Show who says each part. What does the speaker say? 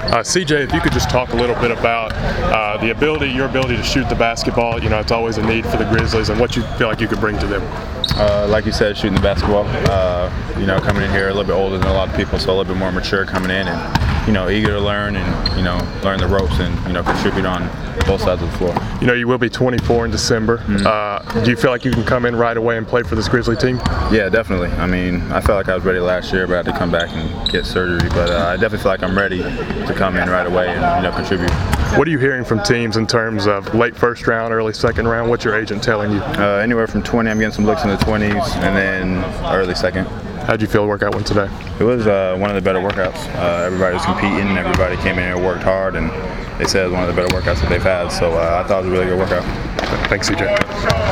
Speaker 1: CJ, if you could just talk a little bit about your ability to shoot the basketball. You know, it's always a need for the Grizzlies, and what you feel like you could bring to them.
Speaker 2: Like you said, shooting the basketball. You know, coming in here a little bit older than a lot of people, so a little bit more mature coming in, and eager to learn and learn the ropes and contribute on both sides of the floor.
Speaker 1: You know, you will be 24 in December. Do you feel like you can come in right away and play for this Grizzly team?
Speaker 2: Yeah, definitely. I mean, I felt like I was ready last year, but I had to come back and get surgery. But I definitely feel like I'm ready to come in right away and contribute.
Speaker 1: What are you hearing from teams in terms of late first round, early second round? What's your agent telling you?
Speaker 2: Anywhere from 20. I'm getting some looks in the 20s, and then early second.
Speaker 1: How'd you feel the workout went today?
Speaker 2: It was one of the better workouts. Everybody was competing. Everybody came in and worked hard, and they said it was one of the better workouts that they've had. So I thought it was a really good workout.
Speaker 1: Thanks, CJ.